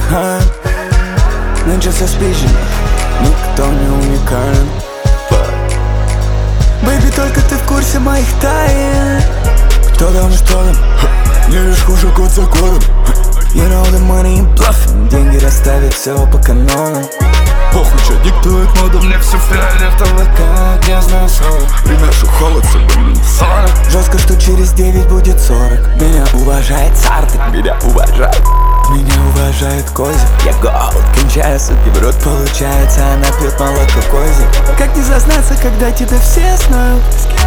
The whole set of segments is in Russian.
выдыхаем. Нынче все спизжено, никто не уникален. Бэйби, только ты в курсе моих тайн. Кто там, что там? Не лишь хуже год за годом. You know the money in bluffing. Деньги расставят все по канонам. Похуй, что диктует моду, мне все фиолетово, как грязная сода. Приношу холод с собой минус 40. Жестко, что через 9 будет 40. Меня уважает Сартер, меня уважает. Меня уважает Козя. Я голод, кончаю, суки в рот получается. Она пьет молоко Кози. Как не зазнаться, когда тебя все знают?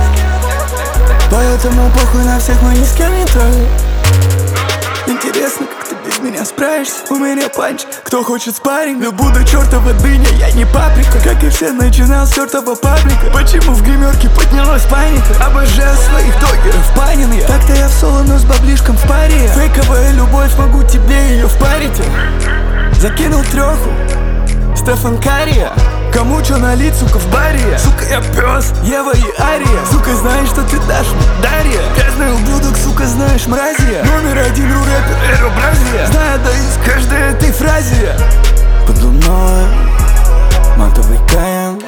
Поэтому похуй на всех, мы ни с кем не трою. Интересно, как ты без меня справишься? У меня панч, кто хочет спарринг? Но буду чертова дыня, я не паприка. Как и все, начинал с чертова паблика. Почему в гримерке поднялась паника? Обожаю своих догеров, панин я. Так-то я в соло, но с баблишком в паре я. Фейковая любовь, могу тебе ее впарить я. Закинул треху, Стефан Кария. Кому чё налить, сука, в баре я? Сука, я пёс, Ева и Ария. Сука, знаешь, что ты дашь мне, Дарья. Грязный ублюдок, сука, знаешь, мразия. Номер один рэпер, Эро Бразия. Знаю, отдаюсь каждой этой фразе. Под луной матовый каин.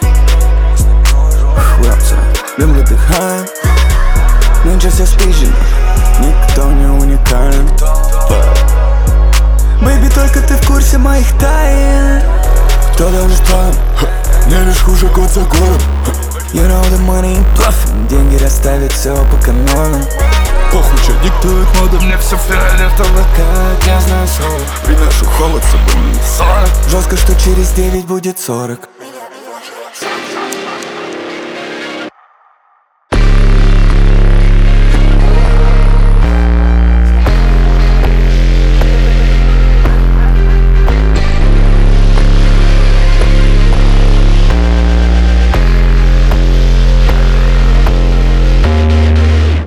Хлопцы, дым выдыхаем. Нынче все спизжено, никто не уникален. Бэйби, только ты в курсе моих тайн. Кто там, что там? Не лишь хуже год за годом. You know the money in bluffing. Деньги расставят все по канонам. Похуй, что диктует моду, мне все фиолетово, как грязная сода. Приношу холод с собой минус 40. Жестко, что через 9 будет 40.